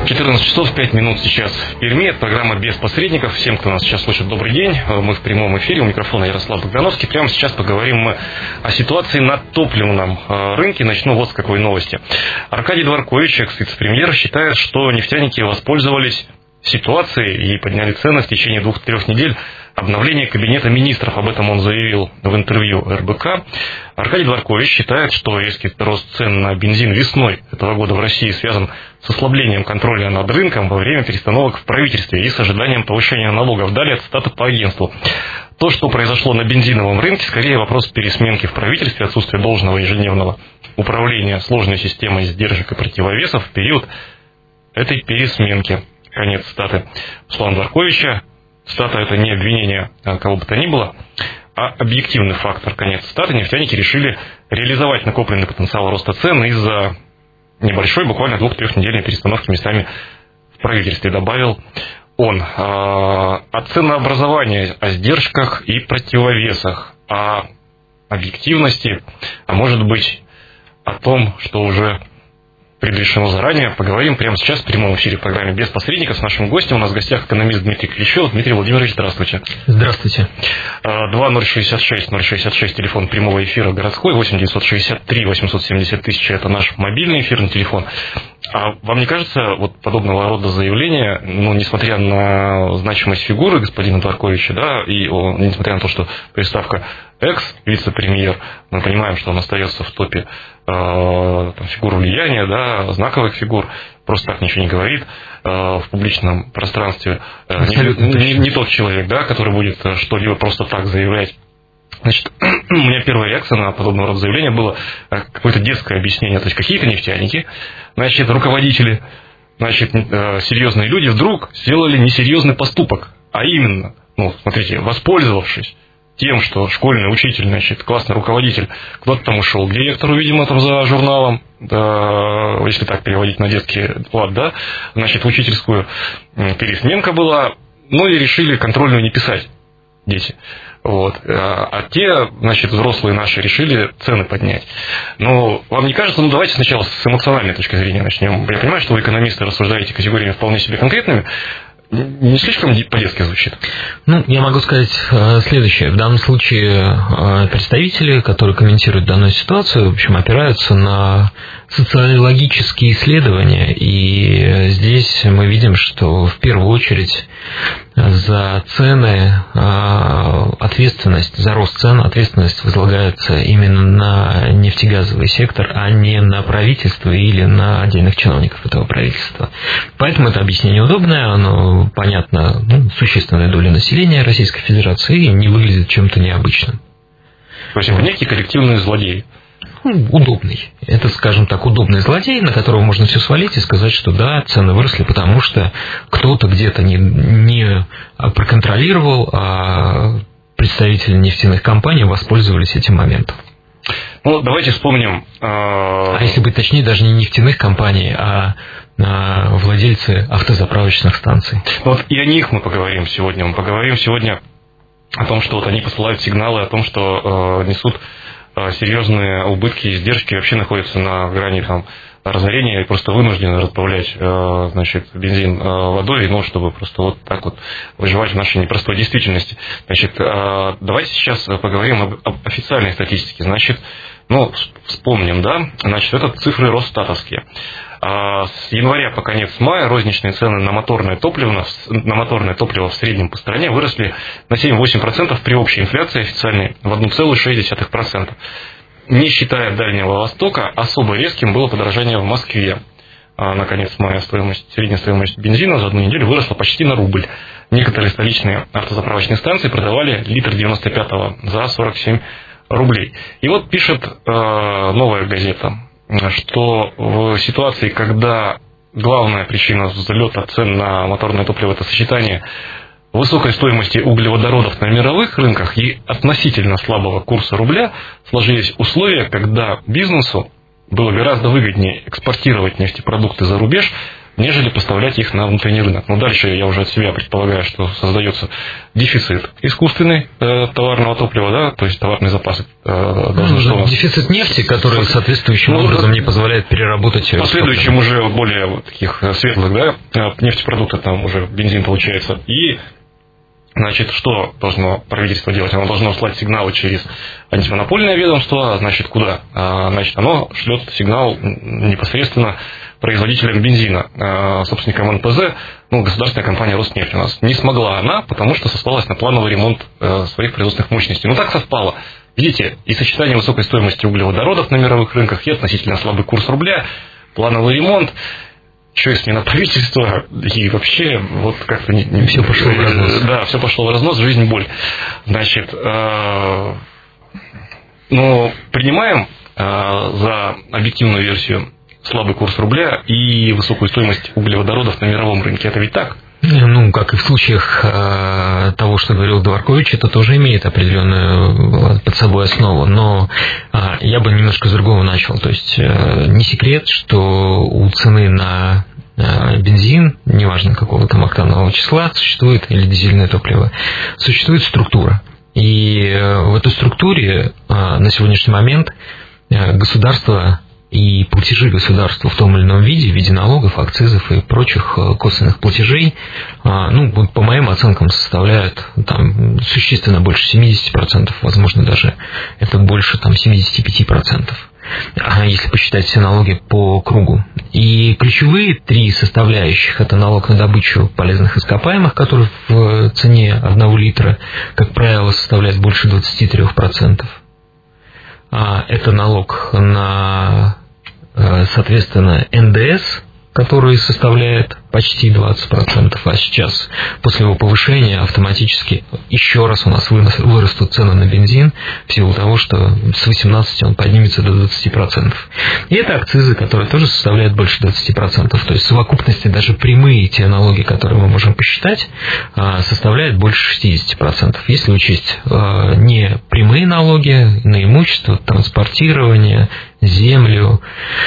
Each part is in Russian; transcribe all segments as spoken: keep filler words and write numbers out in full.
четырнадцать часов пять минут сейчас в Перми. Это программа «Без посредников». Всем, кто нас сейчас слышит, добрый день. Мы в прямом эфире. У микрофона Ярослав Богдановский. Прямо сейчас поговорим мы о ситуации на топливном рынке. Начну вот с какой новости. Аркадий Дворкович, экс-вице-премьер, считает, что нефтяники воспользовались ситуацией и подняли цены в течение двух-трех недель обновления Кабинета министров. Об этом он заявил в интервью эр бэ ка. Аркадий Дворкович считает, что резкий рост цен на бензин весной этого года в России связан с ослаблением контроля над рынком во время перестановок в правительстве и с ожиданием повышения налогов. Далее цитата по агентству. То, что произошло на бензиновом рынке, скорее вопрос пересменки в правительстве, отсутствие должного ежедневного управления сложной системой сдержек и противовесов в период этой пересменки. Конец цитаты. По словам Дворковича, цитата — это не обвинение кого бы то ни было, а объективный фактор. Конец цитаты. Нефтяники решили реализовать накопленный потенциал роста цен из-за небольшой, буквально двух-трехнедельной перестановки местами в правительстве, добавил он. О ценообразовании, о сдержках и противовесах, о объективности, а может быть о том, что уже предрешено заранее, поговорим прямо сейчас в прямом эфире в программе «Без посредников» с нашим гостем. У нас в гостях экономист Дмитрий Клещев. Дмитрий Владимирович, здравствуйте. Здравствуйте. два ноль шестьдесят шесть ноль шестьдесят шесть, телефон прямого эфира городской, восемь девятьсот шестьдесят три восемьсот семьдесят тысяч, это наш мобильный эфирный телефон. А вам не кажется, вот подобного рода заявления, ну, несмотря на значимость фигуры господина Дворковича, да, и о, несмотря на то, что приставка экс-вице-премьер, мы понимаем, что он остается в топе э, там, фигур влияния, да, знаковых фигур, просто так ничего не говорит э, в публичном пространстве. Э, не, не, не тот человек, да, который будет что-либо просто так заявлять. Значит, у меня первая реакция на подобного рода заявления было какое-то детское объяснение. То есть какие-то нефтяники, значит, руководители, значит, серьезные люди вдруг сделали несерьезный поступок. А именно, ну, смотрите, воспользовавшись тем, что школьный учитель, значит, классный руководитель, кто-то там ушел к директору, видимо, там за журналом, да, если так переводить на детский лад, да, значит, учительскую пересменка была, ну и решили контрольную не писать дети. Вот. А те, значит, взрослые наши решили цены поднять. Но вам не кажется, ну давайте сначала с эмоциональной точки зрения начнем. Я понимаю, что вы, экономисты, рассуждаете категориями вполне себе конкретными. Не слишком по-детски звучит? Ну, я могу сказать э, следующее. В данном случае э, представители, которые комментируют данную ситуацию, в общем, опираются на социологические исследования. И здесь мы видим, что в первую очередь за цены э, ответственность, за рост цен ответственность возлагается именно на нефтегазовый сектор, а не на правительство или на отдельных чиновников этого правительства. Поэтому это объяснение удобное, оно понятно, ну, существенная доля населения Российской Федерации и не выглядит чем-то необычным. То есть это некий коллективный злодей? Ну, удобный. Это, скажем так, удобный злодей, на которого можно все свалить и сказать, что да, цены выросли, потому что кто-то где-то не, не проконтролировал, а представители нефтяных компаний воспользовались этим моментом. Ну, давайте вспомним... Э... А если быть точнее, даже не нефтяных компаний, а владельцы автозаправочных станций. Вот и о них мы поговорим сегодня. Мы поговорим сегодня о том, что вот они посылают сигналы, о том, что э, несут э, серьезные убытки и издержки, вообще находятся на грани там разорения и просто вынуждены разбавлять э, значит, бензин э, водой, ну, чтобы просто вот так вот выживать в нашей непростой действительности. Значит, э, давайте сейчас поговорим об, об официальной статистике. Значит, ну, вспомним, да, значит, это цифры Росстатовские. С января по конец мая розничные цены на моторное топливо, на моторное топливо в среднем по стране выросли на семь-восемь процентов при общей инфляции официальной в одна целая шесть десятых процента. Не считая Дальнего Востока, особо резким было подорожание в Москве. На конец мая стоимость, средняя стоимость бензина за одну неделю выросла почти на рубль. Некоторые столичные автозаправочные станции продавали литр девяносто пятого за сорок семь рублей. И вот пишет э, «Новая газета», что в ситуации, когда главная причина взлета цен на моторное топливо – это сочетание высокой стоимости углеводородов на мировых рынках и относительно слабого курса рубля, сложились условия, когда бизнесу было гораздо выгоднее экспортировать нефтепродукты за рубеж, нежели поставлять их на внутренний рынок. Но дальше я уже от себя предполагаю, что создается дефицит искусственный э, товарного топлива, да, то есть товарные запасы э, должны... Ну, дефицит нефти, который соответствующим ну, образом не позволяет переработать... В последующем уже более вот таких светлых, да, нефтепродуктов, там уже бензин получается, и... Значит, что должно правительство делать? Оно должно слать сигналы через антимонопольное ведомство, значит, куда? Значит, оно шлет сигнал непосредственно производителям бензина, собственникам эн пэ зэ, ну, государственная компания «Роснефть» у нас. Не смогла она, потому что сослалась на плановый ремонт своих производственных мощностей. Ну, так совпало. Видите, и сочетание высокой стоимости углеводородов на мировых рынках, и относительно слабый курс рубля, плановый ремонт, еще и смена правительства, и вообще вот как-то не, не все пошло в разнос. Да, все пошло в разнос, жизнь боль. Значит, э, ну, принимаем э, за объективную версию слабый курс рубля и высокую стоимость углеводородов на мировом рынке. Это ведь так? Ну, как и в случаях э, того, что говорил Дворкович, это тоже имеет определенную под собой основу, но э, я бы немножко с другого начал. То есть э, не секрет, что у цены на э, бензин, неважно какого там октанового числа, существует, или дизельное топливо, существует структура. И э, в этой структуре э, на сегодняшний момент э, государство и платежи государства в том или ином виде, в виде налогов, акцизов и прочих косвенных платежей, ну, по моим оценкам, составляют там существенно больше семьдесят процентов, возможно, даже это больше там семьдесят пять процентов, если посчитать все налоги по кругу. И ключевые три составляющих – это налог на добычу полезных ископаемых, который в цене одного литра, как правило, составляет больше двадцать три процента. Это налог на, соответственно, эн дэ эс, который составляет почти двадцать процентов, а сейчас после его повышения автоматически еще раз у нас вырастут цены на бензин в силу того, что с восемнадцати он поднимется до двадцати процентов. И это акцизы, которые тоже составляют больше двадцати процентов. То есть в совокупности даже прямые те налоги, которые мы можем посчитать, составляют больше шестидесяти процентов. Если учесть не прямые налоги на имущество, транспортирование, землю,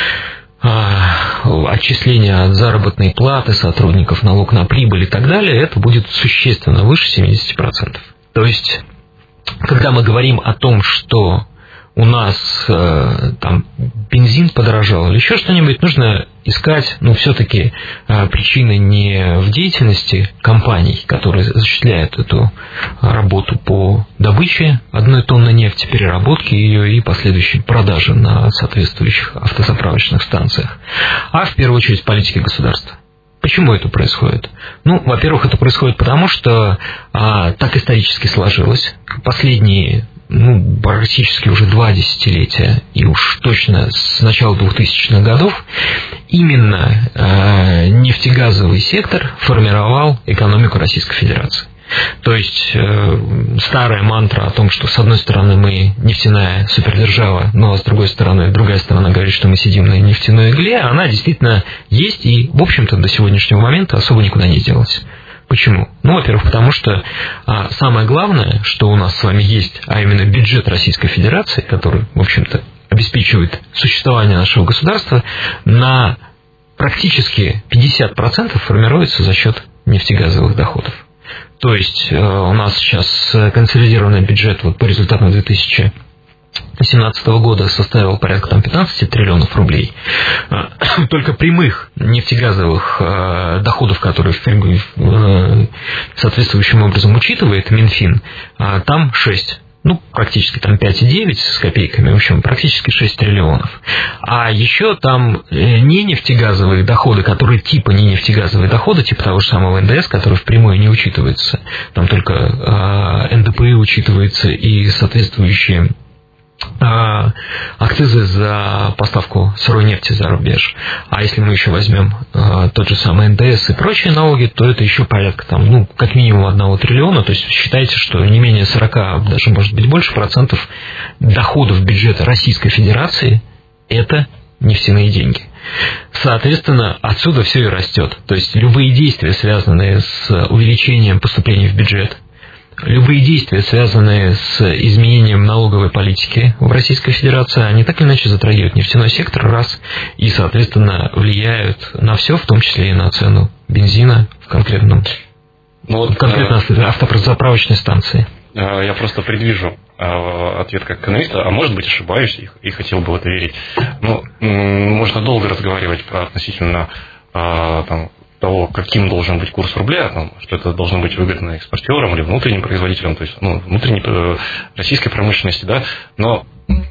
отчисления от заработной платы сотрудников, налог на прибыль и так далее, это будет существенно выше семидесяти процентов. То есть, когда мы говорим о том, что у нас э, там бензин подорожал или еще что-нибудь, нужно искать, ну, все-таки э, причины не в деятельности компаний, которые осуществляют эту работу по добыче одной тонны нефти, переработке ее и последующей продаже на соответствующих автозаправочных станциях, а в первую очередь политики государства. Почему это происходит? Ну, во-первых, это происходит потому, что а, так исторически сложилось. Последние, ну, практически уже два десятилетия, и уж точно с начала двухтысячных годов, именно а, нефтегазовый сектор формировал экономику Российской Федерации. То есть э, старая мантра о том, что с одной стороны мы нефтяная супердержава, но с другой стороны другая сторона говорит, что мы сидим на нефтяной игле, она действительно есть и, в общем-то, до сегодняшнего момента особо никуда не делась. Почему? Ну, во-первых, потому что а, самое главное, что у нас с вами есть, а именно бюджет Российской Федерации, который, в общем-то, обеспечивает существование нашего государства, на практически пятьдесят процентов формируется за счет нефтегазовых доходов. То есть у нас сейчас консолидированный бюджет вот по результатам две тысячи семнадцатого года составил порядка там, пятнадцати триллионов рублей. Только прямых нефтегазовых доходов, которые соответствующим образом учитывает Минфин, там шесть. Ну, практически там пять целых девять с копейками, в общем, практически шесть триллионов. А еще там не нефтегазовые доходы, которые типа не нефтегазовые доходы, типа того же самого эн дэ эс, который впрямую не учитывается. Там только э, эн дэ пэ и учитывается и соответствующие э, акцизы за поставку сырой нефти за рубеж. А если мы еще возьмем э, тот же самый эн дэ эс и прочие налоги, то это еще порядка там, ну, как минимум одного триллиона. То есть считайте, что не менее сорока, даже может быть больше процентов доходов бюджета Российской Федерации это нефтяные деньги. Соответственно, отсюда все и растет. То есть любые действия, связанные с увеличением поступлений в бюджет, любые действия, связанные с изменением налоговой политики в Российской Федерации, они так или иначе затрагивают нефтяной сектор, раз, и, соответственно, влияют на все, в том числе и на цену бензина в конкретном, ну, вот, конкретно э, автозаправочной станции. Я просто предвижу ответ как экономиста, а может быть ошибаюсь и, и хотел бы в это верить. Ну, можно долго разговаривать про относительно там, того, каким должен быть курс рубля, там, что это должно быть выгодно экспортерам или внутренним производителям, то есть ну, внутренней э, российской промышленности, да, но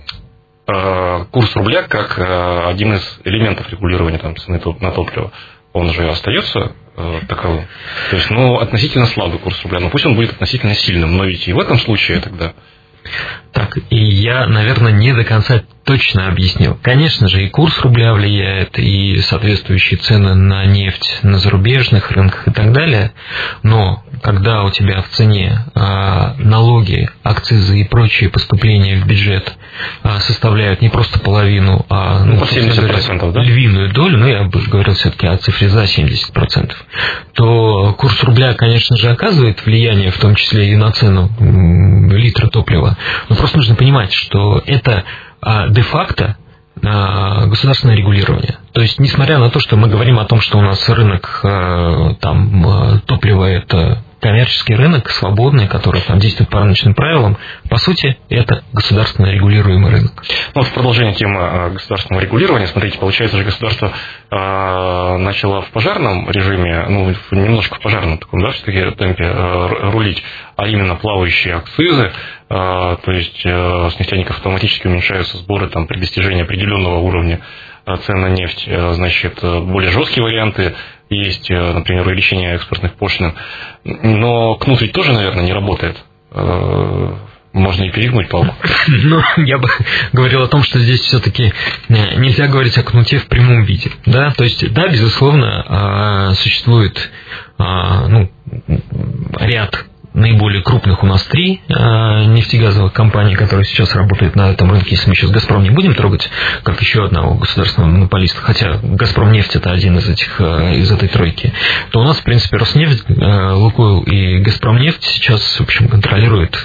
э, курс рубля как э, один из элементов регулирования там, цены на топливо, он же остается э, таковым. То есть, ну, относительно слабый курс рубля, но пусть он будет относительно сильным, но ведь и в этом случае тогда... Так, и я, наверное, не до конца точно объяснил. Конечно же, и курс рубля влияет, и соответствующие цены на нефть на зарубежных рынках и так далее, но когда у тебя в цене а, налоги, акцизы и прочие поступления в бюджет а, составляют не просто половину, а ну, семьдесят процентов, говоря, да? львиную долю, ну, я бы говорил все-таки о цифре за семьдесят процентов, то курс рубля, конечно же, оказывает влияние, в том числе и на цену литра топлива. Но просто нужно понимать, что это а, де-факто а, государственное регулирование. То есть, несмотря на то, что мы говорим о том, что у нас рынок а, там, топлива – это коммерческий рынок, свободный, который там действует по рыночным правилам, по сути, это государственно регулируемый рынок. Ну, вот в продолжение темы государственного регулирования, смотрите, получается же, государство э, начало в пожарном режиме, ну, немножко в пожарном таком, да, все-таки темпе э, рулить, а именно плавающие акцизы, э, то есть э, с нефтяников автоматически уменьшаются сборы там, при достижении определенного уровня цен на нефть, э, значит, более жесткие варианты есть, например, увеличение экспортных пошлин, но кнут ведь тоже, наверное, не работает. Можно и перегнуть палку. Ну, я бы говорил о том, что здесь все-таки нельзя говорить о кнуте в прямом виде. Да? То есть, да, безусловно, существует ну, ряд наиболее крупных у нас три э, нефтегазовых компаний, которые сейчас работают на этом рынке, если мы сейчас «Газпром» не будем трогать, как еще одного государственного монополиста, хотя «Газпромнефть» — это один из этих, э, из этой тройки, то у нас, в принципе, «Роснефть», э, «Лукойл» и «Газпромнефть» сейчас, в общем, контролируют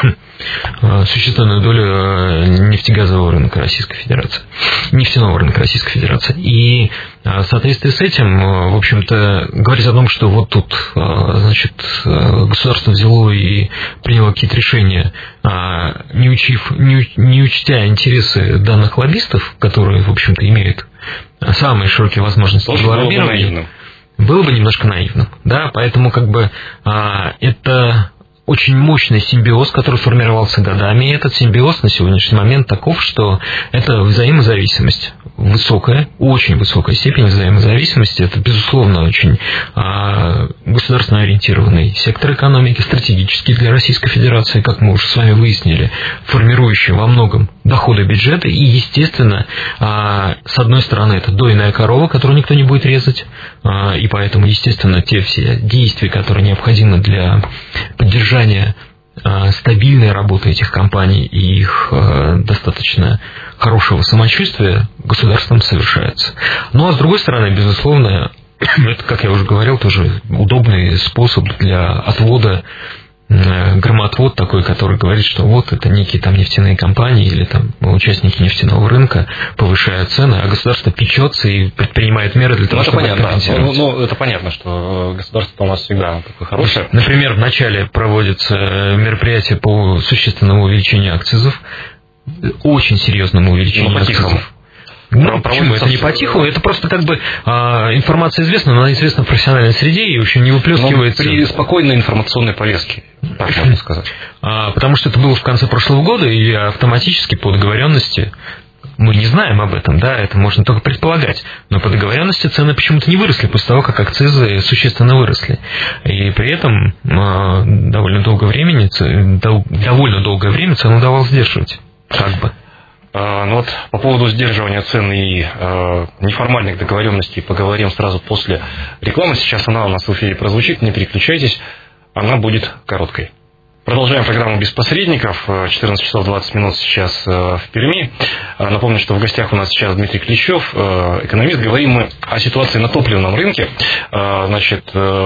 существенную долю нефтегазового рынка Российской Федерации, нефтяного рынка Российской Федерации. И в соответствии с этим, в общем-то, говорить о том, что вот тут, значит, государство взяло и приняло какие-то решения, не, учив, не, не учтя интересы данных лоббистов, которые, в общем-то, имеют самые широкие возможности для лоббирования, было бы немножко наивным. Да? Поэтому, как бы, это... очень мощный симбиоз, который сформировался годами, и этот симбиоз на сегодняшний момент таков, что это взаимозависимость высокая, очень высокая степень взаимозависимости. Это, безусловно, очень а, государственно ориентированный сектор экономики, стратегический для Российской Федерации, как мы уже с вами выяснили, формирующий во многом доходы бюджета, и, естественно, а, с одной стороны, это дойная корова, которую никто не будет резать, а, и поэтому, естественно, те все действия, которые необходимы для поддержания стабильной работы этих компаний и их достаточно хорошего самочувствия государством совершается. Ну а с другой стороны, безусловно, это, как я уже говорил, тоже удобный способ для отвода, громоотвод такой, который говорит, что вот это некие там нефтяные компании или там участники нефтяного рынка повышают цены, а государство печется и предпринимает меры для того, ну, чтобы понятно, компенсировать. Ну, ну, это понятно, что государство у нас всегда такое хорошее. Например, вначале проводятся мероприятия по существенному увеличению акцизов, очень серьезному увеличению ну, акцизов. Ну, почему? Это не по-тихому, это просто как бы а, информация известна, но она известна в профессиональной среде и еще не выплескивается. Но при спокойной информационной повестке, так можно сказать. А, потому что это было в конце прошлого года, и автоматически по договоренности, мы не знаем об этом, да, это можно только предполагать, но по договоренности цены почему-то не выросли после того, как акцизы существенно выросли. И при этом а, довольно долгое времени, довольно долгое время цену удавалось сдерживать, как бы. Ну вот по поводу сдерживания цен и э, неформальных договоренностей поговорим сразу после рекламы. Сейчас она у нас в эфире прозвучит, не переключайтесь, она будет короткой. Продолжаем программу «Без посредников». четырнадцать часов двадцать минут сейчас в Перми. Напомню, что в гостях у нас сейчас Дмитрий Клещев, экономист. Говорим мы о ситуации на топливном рынке. Значит,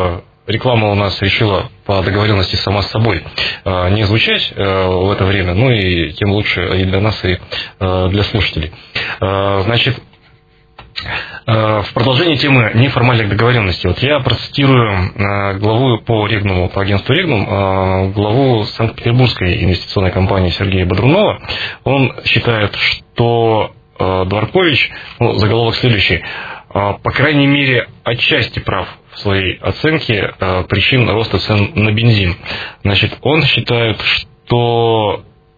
реклама у нас решила по договоренности сама с собой не звучать в это время, ну и тем лучше и для нас, и для слушателей. Значит, в продолжении темы неформальных договоренностей, вот я процитирую главу по Регнуму, по агентству Регнум, главу Санкт-Петербургской инвестиционной компании Сергея Бодрунова. Он считает, что Дворкович, ну, заголовок следующий: по крайней мере, отчасти прав в своей оценке э, причин роста цен на бензин. Значит, он считает, что,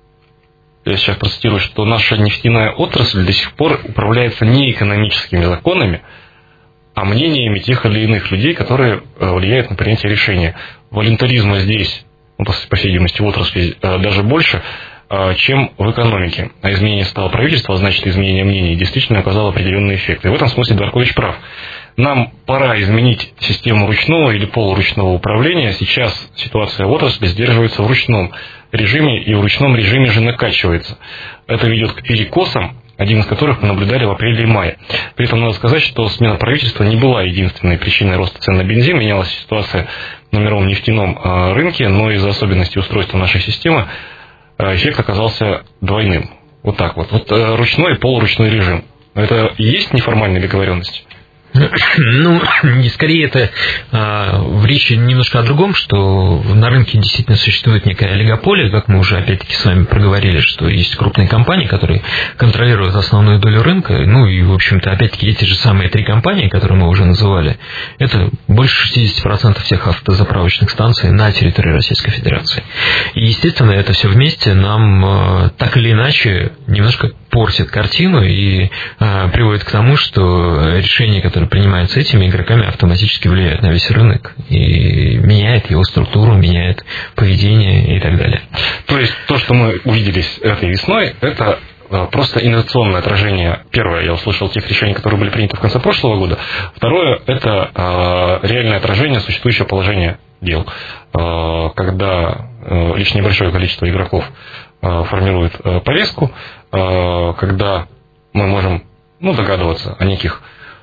я сейчас процитирую, что наша нефтяная отрасль до сих пор управляется не экономическими законами, а мнениями тех или иных людей, которые э, влияют на принятие решения. Волюнтаризма здесь, ну, по, по всей видимости, в отрасли э, даже больше, э, чем в экономике. А изменение стало правительства, а значит, изменение мнений действительно оказало определенный эффект. И в этом смысле Дворкович прав. Нам пора изменить систему ручного или полуручного управления. Сейчас ситуация в отрасли сдерживается в ручном режиме, и в ручном режиме же накачивается. Это ведет к перекосам, один из которых мы наблюдали в апреле и мае. При этом надо сказать, что смена правительства не была единственной причиной роста цен на бензин. Менялась ситуация на мировом нефтяном рынке, но из-за особенностей устройства нашей системы эффект оказался двойным. Вот так вот. Вот ручной и полуручной режим. Это и есть неформальная договоренность? Ну, скорее это а, в речи немножко о другом, что на рынке действительно существует некая олигополия, как мы уже опять-таки с вами проговорили, что есть крупные компании, которые контролируют основную долю рынка, ну и, в общем-то, опять-таки эти же самые три компании, которые мы уже называли, это больше шестьдесят процентов всех автозаправочных станций на территории Российской Федерации. И, естественно, это все вместе нам а, так или иначе немножко портит картину и а, приводит к тому, что решения, которые принимаются этими игроками, автоматически влияют на весь рынок и меняет его структуру, меняет поведение и так далее. То есть то, что мы увидели этой весной, это просто инерционное отражение. Первое, я услышал тех решений, которые были приняты в конце прошлого года. Второе, это э, реальное отражение существующего положения дел. Э, когда э, лишь небольшое количество игроков э, формирует э, повестку, э, когда мы можем, ну, догадываться о неких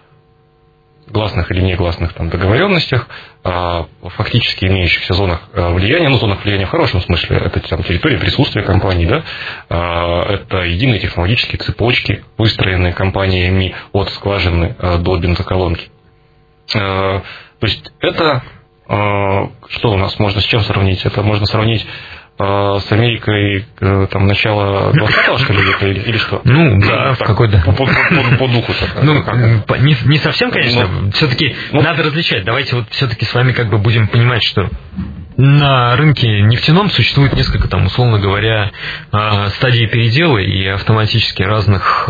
гласных или негласных там договоренностях, а, фактически имеющихся зонах влияния, ну, зонах влияния в хорошем смысле, это там территория присутствия компаний, да, а, это единые технологические цепочки, выстроенные компаниями от скважины а, до бензоколонки. А, то есть это, а, что у нас можно с чем сравнить? Это можно сравнить с Америкой там начала двадцатого, что ли, или, или что? Ну, да, в какой-то... По, по, по, по духу. Так, ну, не, не совсем, конечно. Но, все-таки ну, надо различать. Давайте вот все-таки с вами как бы будем понимать, что на рынке нефтяном существует несколько, там, условно говоря, стадий передела и автоматически разных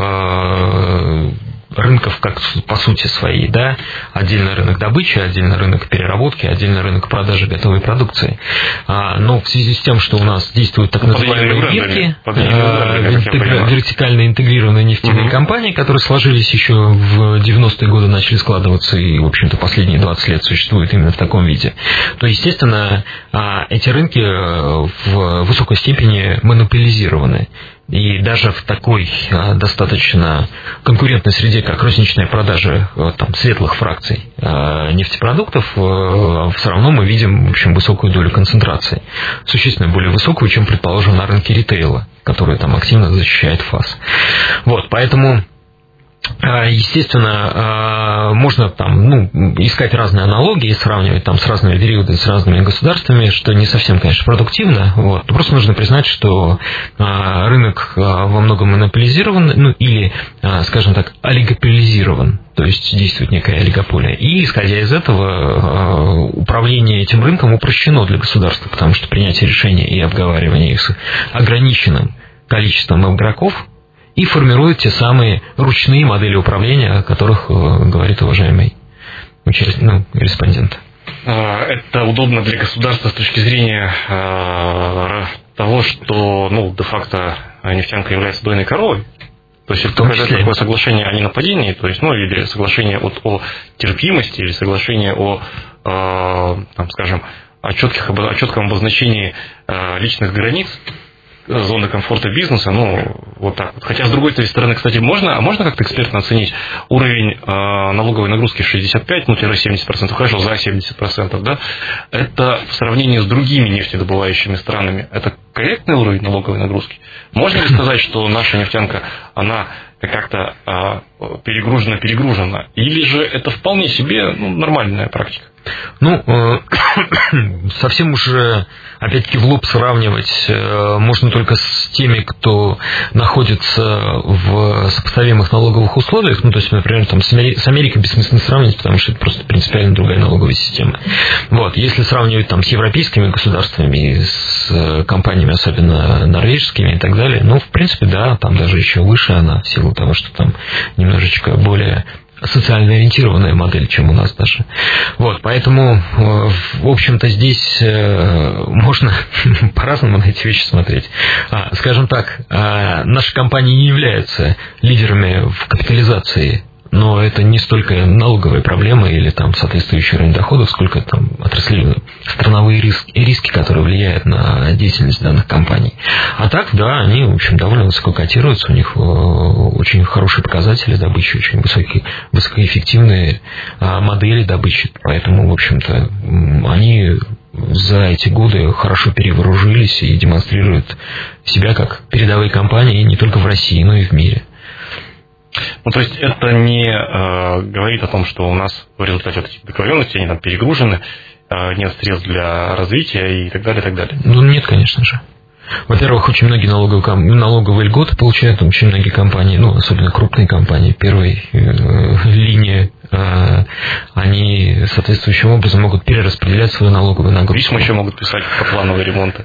рынков, как по сути своей, да, отдельно рынок добычи, отдельно рынок переработки, отдельно рынок продажи готовой продукции. А, но в связи с тем, что у нас действуют так называемые вирки, интегра- вертикально интегрированные нефтяные угу. компании, которые сложились еще в девяностые годы, начали складываться и, в общем-то, последние двадцать лет существуют именно в таком виде, то, естественно, эти рынки в высокой степени монополизированы. И даже в такой а, достаточно конкурентной среде, как розничная продажа там, светлых фракций а, нефтепродуктов, а, все равно мы видим, в общем, высокую долю концентрации. Существенно более высокую, чем, предположим, на рынке ритейла, который там активно защищает ФАС. Вот, поэтому... Естественно, можно там, ну, искать разные аналогии, сравнивать там с разными периодами, с разными государствами, что не совсем, конечно, продуктивно. Вот. Просто нужно признать, что рынок во многом монополизирован, ну или, скажем так, олигополизирован, то есть действует некая олигополия. И, исходя из этого, управление этим рынком упрощено для государства, потому что принятие решений и обговаривание их с ограниченным количеством игроков и формируют те самые ручные модели управления, о которых э, говорит уважаемый участник, ну, респондент. Это удобно для государства с точки зрения э, того, что, ну, де-факто нефтянка является дойной коровой. То есть это такое соглашение о ненападении, то есть, ну, или соглашение от, о терпимости, или соглашение о, э, там, скажем, о, четких, о четком обозначении э, личных границ. зоны комфорта бизнеса, ну, вот так вот. Хотя, с другой стороны, кстати, можно, а можно как-то экспертно оценить уровень э, налоговой нагрузки шестьдесят пять, ну, семьдесят процентов, хорошо, за семьдесят процентов, да, это в сравнении с другими нефтедобывающими странами, это корректный уровень налоговой нагрузки? Можно ли сказать, что наша нефтянка, она как-то э, перегружена-перегружена, или же это вполне себе ну, нормальная практика? Ну, э, совсем уже, опять-таки, в лоб сравнивать э, можно только с теми, кто находится в сопоставимых налоговых условиях. Ну, то есть, например, там, с, Амери- с Америкой бессмысленно сравнивать, потому что это просто принципиально другая налоговая система. Вот. Если сравнивать там, с европейскими государствами, с э, компаниями, особенно норвежскими и так далее, ну, в принципе, да, там даже еще выше она, в силу того, что там немножечко более социально ориентированная модель, чем у нас даже. Вот, поэтому, в общем-то, здесь можно по-разному на эти вещи смотреть. Скажем так, наши компании не являются лидерами в капитализации, но это не столько налоговая проблема или там соответствующий уровень доходов, сколько там отраслевые страновые риски, риски, которые влияют на деятельность данных компаний. А так, да, они, в общем, довольно высоко котируются, у них очень хорошие показатели добычи, очень высокие, высокоэффективные модели добычи, поэтому, в общем-то, они за эти годы хорошо перевооружились и демонстрируют себя как передовые компании не только в России, но и в мире. Ну, то есть это не э, говорит о том, что у нас в результате вот этих договоренностей они там перегружены, э, нет средств для развития и так далее, и так далее. Ну, нет, конечно же. Во-первых, очень многие налоговые, налоговые льготы получают очень многие компании, ну, особенно крупные компании первой э, линии, э, они соответствующим образом могут перераспределять свою налоговую нагрузку. Письма еще могут писать по плановые ремонты.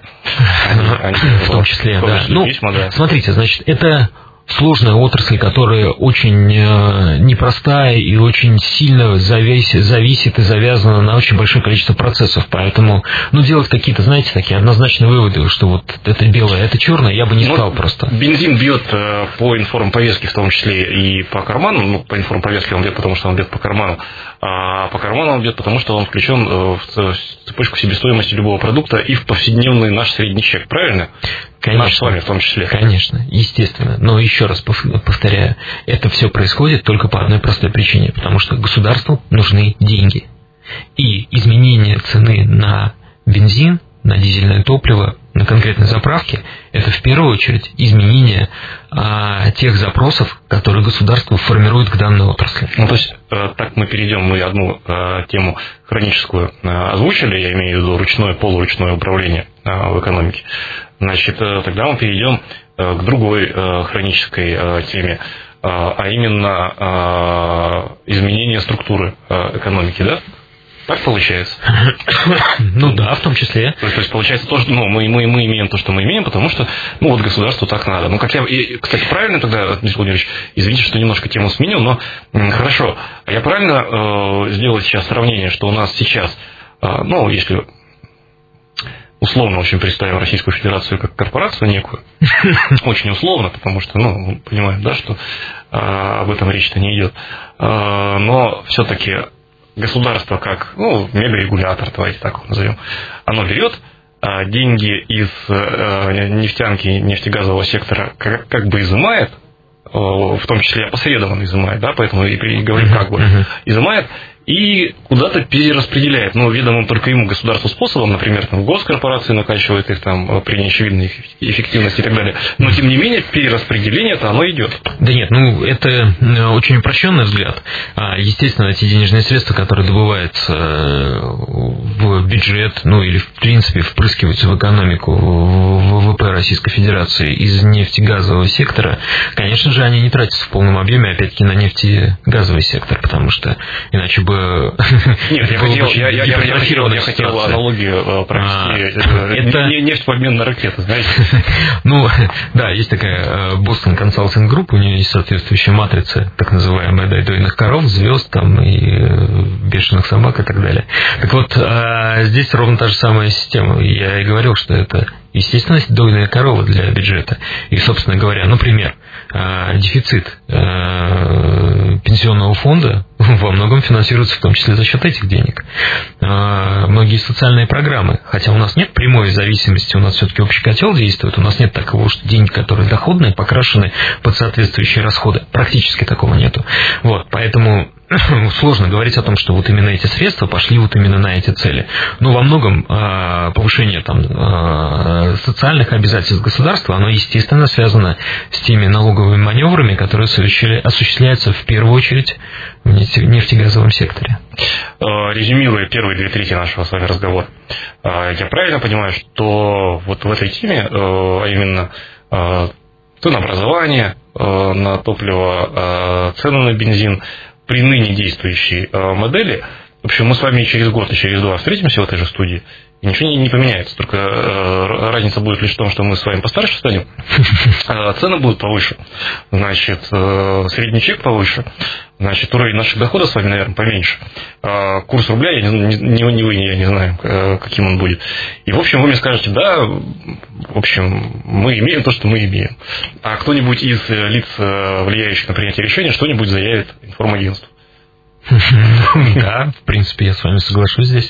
В том числе, да. Ну, смотрите, значит, это сложная отрасль, которая очень непростая и очень сильно зависит, зависит и завязана на очень большое количество процессов. Поэтому, ну, делать какие-то, знаете, такие однозначные выводы, что вот это белое, это черное, я бы не сказал просто. Бензин бьет по информповестке в том числе и по карману. Ну, по информповестке он бьет, потому что он бьет по карману. А по карману он бьет, потому что он включен в цепочку себестоимости любого продукта и в повседневный наш средний чек. Правильно? Конечно, наш с вами в том числе. Конечно, естественно. Но еще раз повторяю, это все происходит только по одной простой причине, потому что государству нужны деньги. И изменение цены на бензин, на дизельное топливо, на конкретной заправке, это в первую очередь изменение а, тех запросов, которые государство формирует к данной отрасли. Ну, то есть, э, так мы перейдем, мы одну э, тему хроническую э, озвучили, я имею в виду ручное, полуручное управление э, в экономике. Значит, э, тогда мы перейдем э, к другой э, хронической э, теме, э, а именно э, изменение структуры э, экономики, да? Так получается? Ну да, в том числе. То есть, то есть получается, то, что, ну, мы, мы, мы имеем то, что мы имеем, потому что, ну, вот государству так надо. Ну, как я, и, кстати, правильно тогда, Дмитрий Владимирович, извините, что немножко тему сменил, но м, хорошо. Я правильно э, сделал сейчас сравнение, что у нас сейчас, э, ну, если условно очень представим Российскую Федерацию как корпорацию некую, очень условно, потому что, ну, мы понимаем, да, что э, об этом речь-то не идет, э, но все-таки государство как, ну, мегарегулятор, давайте так его назовем, оно берет а, деньги из а, нефтянки, нефтегазового сектора, как, как бы изымает, а, в том числе опосредованно изымает, да, поэтому и, и говорим как бы, изымает и куда-то перераспределяет, ну, ведомым только ему государству способом, например, там, госкорпорации накачивают их там при неочевидной эффективности и так далее, но, тем не менее, перераспределение-то оно идет. Да нет, ну, это очень упрощенный взгляд. Естественно, эти денежные средства, которые добываются в бюджет, ну, или, в принципе, впрыскиваются в экономику, в ВВП Российской Федерации из нефтегазового сектора, конечно же, они не тратятся в полном объеме, опять-таки, на нефтегазовый сектор, потому что иначе бы Нет, я хотел, я, я, я, я хотел, я хотел аналогию провести. А, это нефть в обмен на ракеты, знаете? Ну, да, есть такая Boston Consulting Group, у нее есть соответствующая матрица, так называемая, да, дойных коров, звезд там и бешеных собак и так далее. Так вот, здесь ровно та же самая система. Я и говорил, что это, естественно, дойная корова для бюджета. И, собственно говоря, например, дефицит пенсионного фонда во многом финансируются в том числе за счет этих денег. Многие социальные программы, хотя у нас нет прямой зависимости, у нас все-таки общий котел действует, у нас нет такого, что деньги, которые доходные, покрашены под соответствующие расходы. Практически такого нету. Вот, поэтому сложно говорить о том, что вот именно эти средства пошли вот именно на эти цели. Но во многом э, повышение там, э, социальных обязательств государства, оно, естественно, связано с теми налоговыми маневрами, которые осуществляются в первую очередь в нефтегазовом секторе. Резюмируя первые две трети нашего с вами разговора, я правильно понимаю, что вот в этой теме, а именно ценообразование на топливо, цены на бензин, при ныне действующей модели, в общем, мы с вами через год и через два встретимся в этой же студии, и ничего не, не поменяется. Только э, разница будет лишь в том, что мы с вами постарше станем, э, цены будут повыше, значит, э, средний чек повыше, значит, уровень наших доходов с вами, наверное, поменьше. Э, курс рубля, я не, не, ни вы, ни я не знаю, э, каким он будет. И, в общем, вы мне скажете, да, в общем, мы имеем то, что мы имеем. А кто-нибудь из лиц, влияющих на принятие решения, что-нибудь заявит информагентству. Да, в принципе, я с вами соглашусь здесь.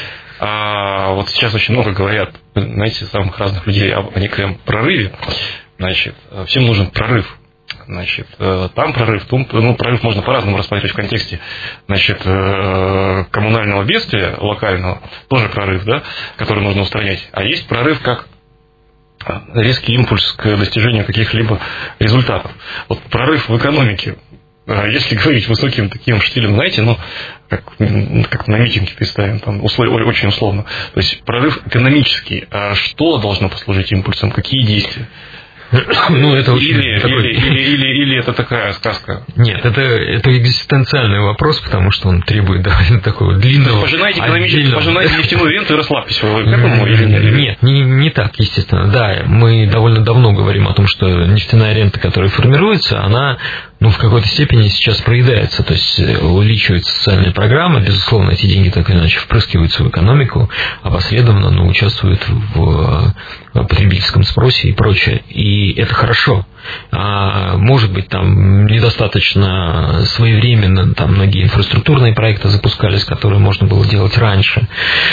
А вот сейчас очень много говорят, знаете, самых разных людей о, о некоем прорыве. Значит, всем нужен прорыв. Значит, там прорыв, там, ну, прорыв можно по-разному рассматривать в контексте, значит, коммунального бедствия локального, тоже прорыв, да, который нужно устранять. А есть прорыв как резкий импульс к достижению каких-либо результатов. Вот прорыв в экономике, если говорить высоким таким штилем, знаете, ну, как, как на митинге представим, там, услов, очень условно. То есть прорыв экономический. А что должно послужить импульсом? Какие действия? Ну, это очень или, такой... или, или, или, или это такая сказка? Нет, это, это экзистенциальный вопрос, потому что он требует довольно такого длинного... Пожинайте, отдельного... пожинайте нефтяную ренту и расслабьтесь. Вы к этому или нет? Нет, не, не так, естественно. Да, мы довольно давно говорим о том, что нефтяная рента, которая формируется, она, ну, в какой-то степени сейчас проедается. То есть увеличиваются социальные программы, безусловно, эти деньги так или иначе впрыскиваются в экономику, опосредованно, но участвуют в потребительском спросе и прочее. И это хорошо. А, может быть, там недостаточно своевременно, там многие инфраструктурные проекты запускались, которые можно было делать раньше,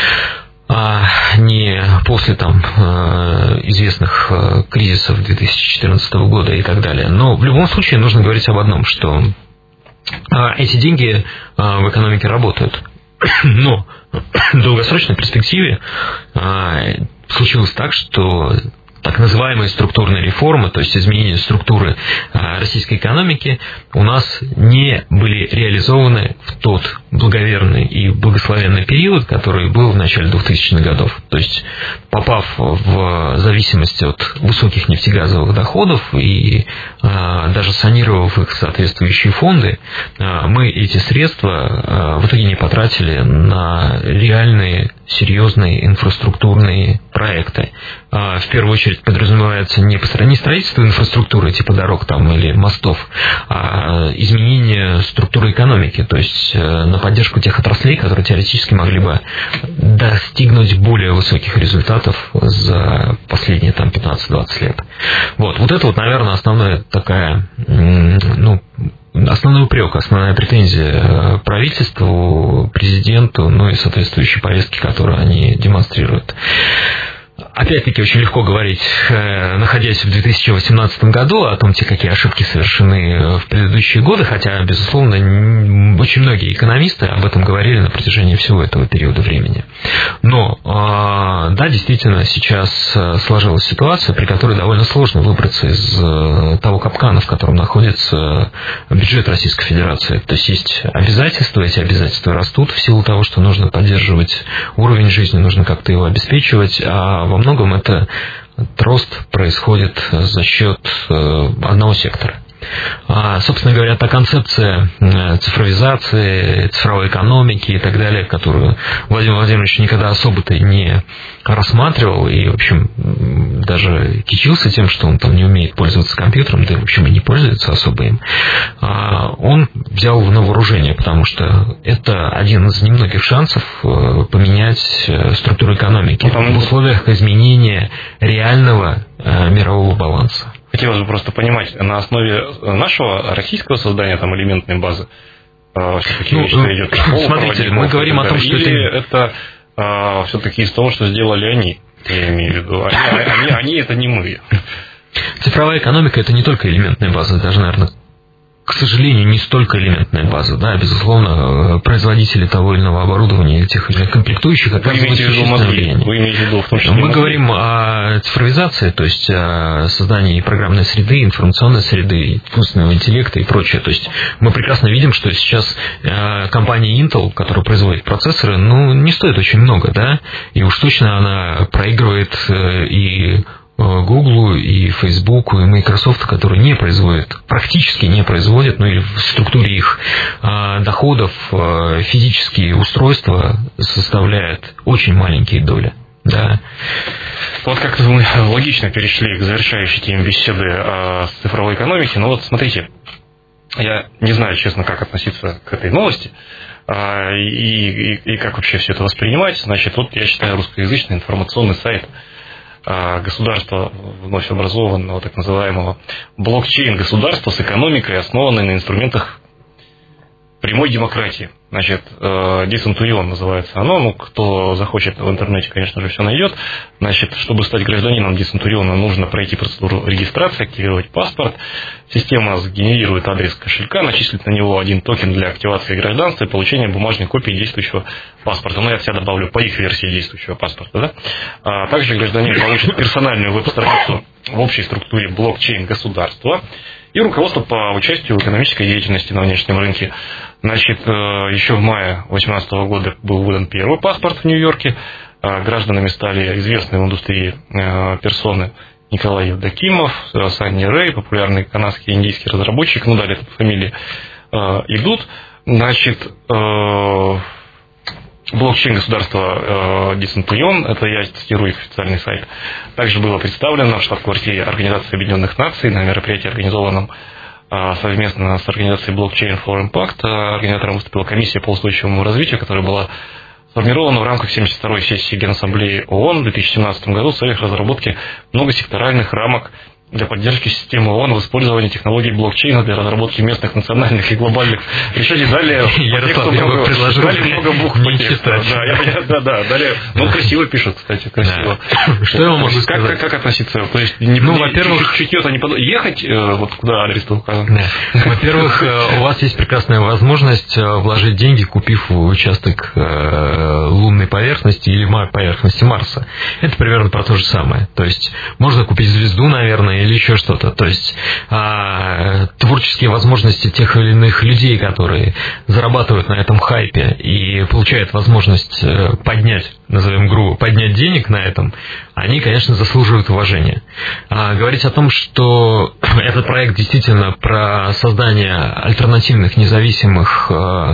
а не после там известных кризисов две тысячи четырнадцатого года и так далее. Но в любом случае нужно говорить об одном, что эти деньги в экономике работают. Но в долгосрочной перспективе случилось так, что так называемые структурные реформы, то есть изменение структуры российской экономики, у нас не были реализованы в тот благоверный и благословенный период, который был в начале двухтысячных годов. То есть, попав в зависимость от высоких нефтегазовых доходов и а, даже санировав их соответствующие фонды, а, мы эти средства а, в итоге не потратили на реальные, серьезные инфраструктурные проекты. А, в первую очередь подразумевается не, не строительство инфраструктуры типа дорог там, или мостов, а изменение структуры экономики, то есть на поддержку тех отраслей, которые теоретически могли бы достигнуть более высоких результатов за последние там пятнадцать-двадцать лет. Вот, вот это вот, наверное, основная такая, ну, основной упрек, основная претензия правительству, президенту, ну и соответствующие повестки, которые они демонстрируют. Опять-таки, очень легко говорить, находясь в две тысячи восемнадцатом году, о том, те, какие ошибки совершены в предыдущие годы, хотя, безусловно, очень многие экономисты об этом говорили на протяжении всего этого периода времени. Но, да, действительно, сейчас сложилась ситуация, при которой довольно сложно выбраться из того капкана, в котором находится бюджет Российской Федерации. То есть, есть обязательства, эти обязательства растут в силу того, что нужно поддерживать уровень жизни, нужно как-то его обеспечивать, а во многом это рост происходит за счет одного сектора. А, собственно говоря, та концепция цифровизации, цифровой экономики и так далее, которую Владимир Владимирович никогда особо-то не рассматривал и, в общем, даже кичился тем, что он там не умеет пользоваться компьютером, да и, в общем, и не пользуется особо им, он взял на вооружение, потому что это один из немногих шансов поменять структуру экономики в условиях изменения реального мирового баланса. Хотелось бы просто понимать, на основе нашего российского создания там элементной базы все-таки ну, речь идет о школах, смотрите, мы говорим о том, что или это, это все-таки из того, что сделали они, я имею в виду. Они, они, они это не мы. Цифровая экономика – это не только элементная база, даже, наверное, к сожалению, не столько элементная база. Да, безусловно, производители того или иного оборудования или тех или иных комплектующих оказывают существенное влияние. Вы имеете в виду в том числе Мы мозги? говорим о цифровизации, то есть о создании программной среды, информационной среды, искусственного интеллекта и прочее. То есть мы прекрасно видим, что сейчас компания Intel, которая производит процессоры, ну, не стоит очень много, да, и уж точно она проигрывает и Google, и Facebook, и Microsoft, которые не производят, практически не производят, ну или в структуре их а, доходов а, физические устройства составляют очень маленькие доли. Да. Вот как-то мы логично перешли к завершающей теме беседы о цифровой экономике. Но вот смотрите, я не знаю, честно, как относиться к этой новости а, и, и, и как вообще все это воспринимать. Значит, вот я читаю русскоязычный информационный сайт государства вновь образованного, так называемого блокчейн государства с экономикой, основанной на инструментах прямой демократии. Значит, Децентурион называется оно. Ну, кто захочет в интернете, конечно же, все найдет. Значит, чтобы стать гражданином Децентуриона, нужно пройти процедуру регистрации, активировать паспорт. Система сгенерирует адрес кошелька, начислит на него один токен для активации гражданства и получения бумажной копии действующего паспорта. Ну, я от себя добавлю по их версии действующего паспорта. Да? А также гражданин получит персональную веб-страницу в общей структуре блокчейн государства и руководство по участию в экономической деятельности на внешнем рынке. Значит, еще в мае две тысячи восемнадцатого года был выдан первый паспорт в Нью-Йорке. Гражданами стали известные в индустрии персоны Николай Евдокимов, Санни Рэй, популярный канадский и индийский разработчик, ну далее по фамилии идут. Значит, блокчейн государства Децентурион, это я цитирую их официальный сайт, также было представлено в штаб-квартире Организации Объединенных Наций на мероприятии, организованном совместно с организацией Blockchain for Impact. Организатором выступила комиссия по устойчивому развитию, которая была сформирована в рамках семьдесят второй сессии Генассамблеи ООН в две тысячи семнадцатом году в целях разработки многосекторальных рамок для поддержки системы ООН в использовании технологий блокчейна для разработки местных, национальных и глобальных решений. Далее Ярослав, я бы предложил много букв по тексту. Да, я, да, да, далее. Ну, красиво пишут, кстати, красиво. Да. Что я вам могу сказать? Как, как, как относиться? То есть, не, ну, не, во-первых, чуть-чуть не под... ехать, вот куда адрес указан? Да. Во-первых, у вас есть прекрасная возможность вложить деньги, купив участок лунной поверхности или поверхности Марса. Это примерно про то же самое. То есть, можно купить звезду, наверное, или еще что-то. То есть а, творческие возможности тех или иных людей, которые зарабатывают на этом хайпе и получают возможность поднять, назовем грубо, поднять денег на этом, они, конечно, заслуживают уважения. А, говорить о том, что этот проект действительно про создание альтернативных, независимых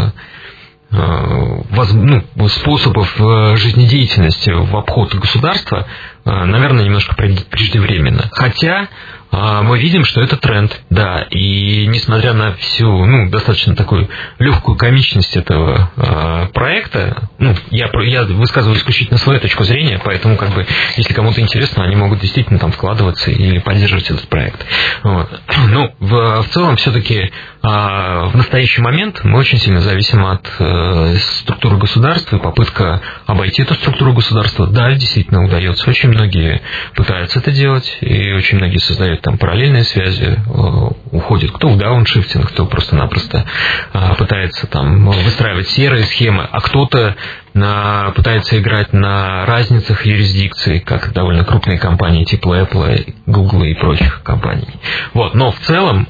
воз, ну, способов жизнедеятельности в обход государства, наверное, немножко преждевременно. Хотя мы видим, что это тренд, да, и несмотря на всю, ну, достаточно такую легкую комичность этого э, проекта, ну, я, я высказываю исключительно свою точку зрения, поэтому, как бы, если кому-то интересно, они могут действительно там вкладываться или поддерживать этот проект. Вот. Ну, в, в целом, все-таки э, в настоящий момент мы очень сильно зависим от э, структуры государства, и попытка обойти эту структуру государства, да, действительно удается. Очень многие пытаются это делать, и очень многие создают там параллельные связи, уходит кто в дауншифтинг, кто просто-напросто пытается там выстраивать серые схемы, а кто-то пытается играть на разницах юрисдикций, как довольно крупные компании типа Apple, Google и прочих компаний. Вот. Но в целом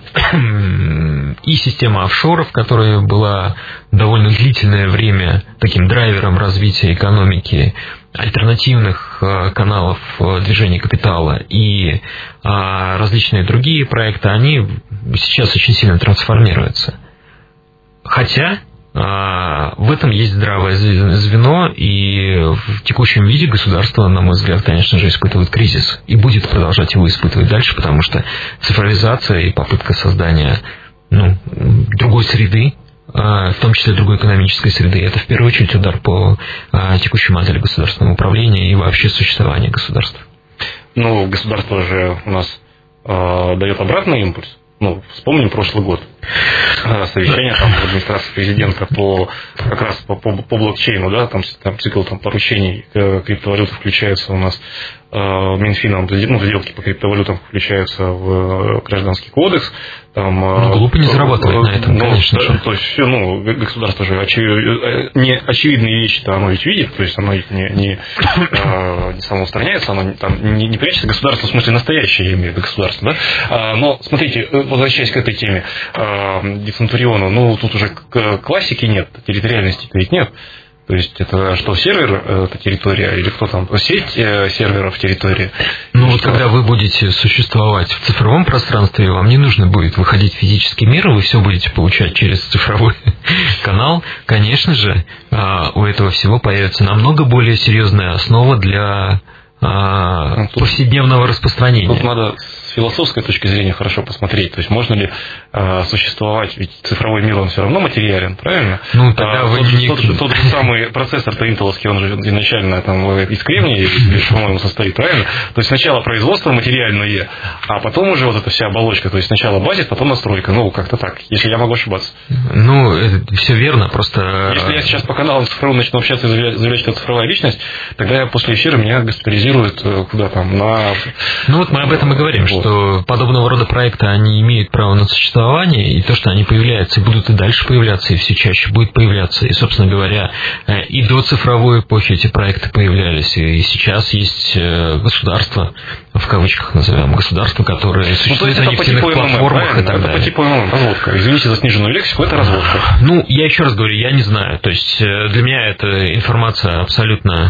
и система офшоров, которая была довольно длительное время таким драйвером развития экономики, альтернативных каналов движения капитала и различные другие проекты, они сейчас очень сильно трансформируются. Хотя в этом есть здравое звено, и в текущем виде государство, на мой взгляд, конечно же, испытывает кризис и будет продолжать его испытывать дальше, потому что цифровизация и попытка создания, ну, другой среды, в том числе другой экономической среды, это в первую очередь удар по текущей модели государственного управления и вообще существования государства. Ну, государство же у нас э, дает обратный импульс. Ну, вспомним прошлый год. совещание там в администрации президента по как раз по, по, по блокчейну, да, там, там цикл там, поручений криптовалюты включается у нас Минфином, ну, сделки по криптовалютам включаются в Гражданский кодекс. Там, ну, глупо не зарабатывать на этом, ну, конечно. Да, то есть, все, ну, государство же очевид... не очевидные вещи-то оно ведь видит, то есть оно их не, не, не самоустраняется, оно там не, не прячется. Государство, в смысле, настоящее, я имею в виду государство, да? Но, смотрите, возвращаясь к этой теме, Децентуриону, ну, тут уже классики нет, территориальности-то ведь нет. То есть это что, сервер, это территория, или кто там, сеть серверов территории? Ну вот когда вы будете существовать в цифровом пространстве, вам не нужно будет выходить в физический мир, вы все будете получать через цифровой канал, конечно же, у этого всего появится намного более серьезная основа для ну, тут, повседневного распространения. Тут надо с философской точки зрения хорошо посмотреть, то есть можно ли э, существовать, ведь цифровой мир он все равно материален, правильно? Ну тогда а, вы тот, не... тот, тот, тот же самый процессор-то интеловский, он же изначально там из кремния, по-моему, состоит, правильно? То есть сначала производство материальное, а потом уже вот эта вся оболочка, то есть сначала базис, потом настройка, ну как-то так, если я могу ошибаться. Ну это все верно, просто... Если я сейчас по каналам цифровым начну общаться и заявлять, что это цифровая личность, тогда я после эфира меня госпитализируют куда там, на... Ну вот мы об этом и говорим, вот. Что подобного рода проекты, они имеют право на существование, и то, что они появляются, и будут и дальше появляться, и все чаще будет появляться. И, собственно говоря, и до цифровой эпохи эти проекты появлялись, и сейчас есть государства, в кавычках назовем, государства, которые существуют ну, на нефтяных по платформах МММ, и так это далее. Это по типу МММ, разводка. Извините за сниженную лексику, это разводка. Ну, я еще раз говорю, я не знаю. То есть для меня эта информация абсолютно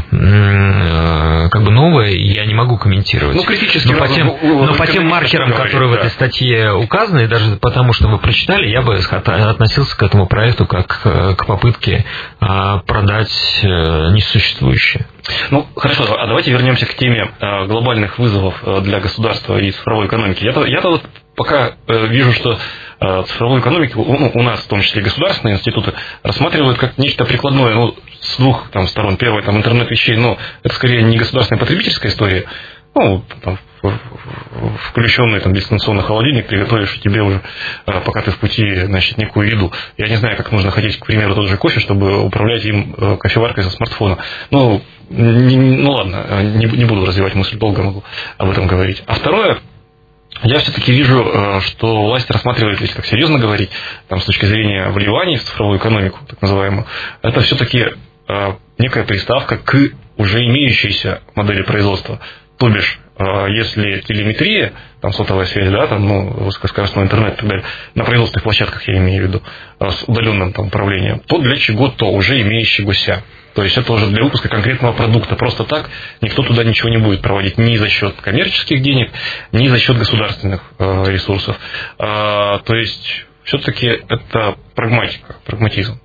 как бы новая, и я не могу комментировать. Ну, критически. Но по тем, но по тем маркерам, говорить, которые да. в этой статье указаны, и даже потому, что вы прочитали, я бы относился к этому проекту как к попытке продать несуществующее. Ну, хорошо, а давайте вернемся к теме глобальных вызовов для государства и цифровой экономики. Я-то, я-то вот пока вижу, что цифровую экономику, ну, у нас, в том числе государственные институты, рассматривают как нечто прикладное, ну, с двух там, сторон. Первое, там, интернет вещей, но это скорее не государственная потребительская история, ну, там, включенный там, дистанционный холодильник, приготовишь тебе уже, пока ты в пути, значит, некую еду. Я не знаю, как нужно хотеть, к примеру, тот же кофе, чтобы управлять им кофеваркой со смартфона. Ну, не, ну ладно, не, не буду развивать мысль, долго могу об этом говорить. А второе, я все-таки вижу, что власть рассматривает, если так серьезно говорить, там, с точки зрения вливаний в цифровую экономику, так называемую, это все-таки некая приставка к уже имеющейся модели производства. То бишь, если телеметрия, там сотовая связь, да, там, ну, высокоскоростной интернет и так далее, на производственных площадках, я имею в виду, с удаленным там управлением, то для чего-то уже имеющегося. То есть это уже для выпуска конкретного продукта. Просто так никто туда ничего не будет проводить ни за счет коммерческих денег, ни за счет государственных э, ресурсов. А, то есть все-таки это прагматика, прагматизм.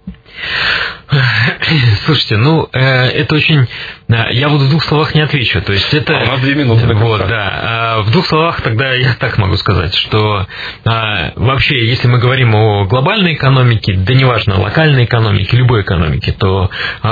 Слушайте, ну, это очень... Я вот в двух словах не отвечу. То есть это... А у нас две минуты до конца. Вот, да. В двух словах тогда я так могу сказать, что вообще, если мы говорим о глобальной экономике, да неважно, локальной экономике, любой экономике, то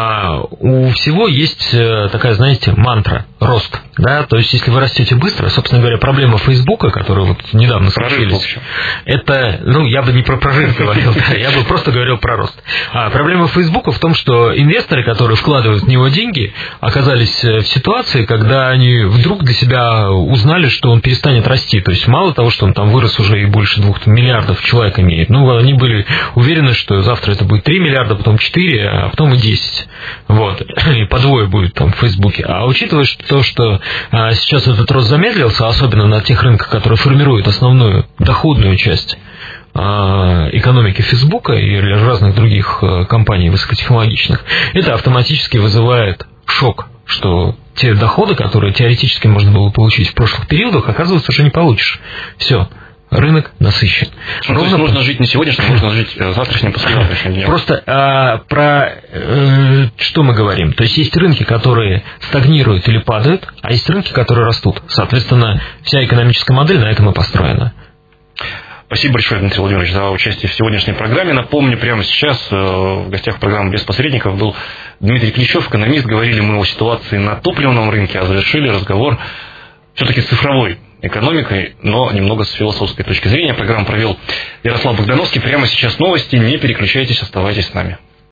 у всего есть такая, знаете, мантра – рост. Да? То есть, если вы растете быстро, собственно говоря, проблема Фейсбука, которая вот недавно случилась, это, ну, я бы не про прорыв говорил, я бы просто говорил про рост. А проблема Фейсбука в том, что инвесторы, которые вкладывают в него деньги, оказались в ситуации, когда они вдруг для себя узнали, что он перестанет расти. То есть мало того, что он там вырос уже и больше двух миллиардов человек имеет, ну, они были уверены, что завтра это будет три миллиарда, потом четыре, а потом и десять. Вот. И по двое будет там в Фейсбуке. А учитывая то, что сейчас этот рост замедлился, особенно на тех рынках, которые формируют основную доходную часть экономики Фейсбука и разных других компаний высокотехнологичных, это автоматически вызывает шок, что те доходы, которые теоретически можно было получить в прошлых периодах, оказывается, уже не получишь. Все. Рынок насыщен. Ну, Ровно... То есть нужно жить не сегодняшним, нужно жить завтрашним, послезавтрашним днем. Просто а, про э, что мы говорим? То есть есть рынки, которые стагнируют или падают, а есть рынки, которые растут. Соответственно, вся экономическая модель на этом и построена. Спасибо большое, Дмитрий Владимирович, за участие в сегодняшней программе. Напомню, прямо сейчас в гостях программы «Без посредников» был Дмитрий Клещев, экономист. Говорили мы о ситуации на топливном рынке, а завершили разговор все-таки цифровой. экономикой, но немного с философской точки зрения. Программу провел Ярослав Богдановский. Прямо сейчас новости. Не переключайтесь, оставайтесь с нами.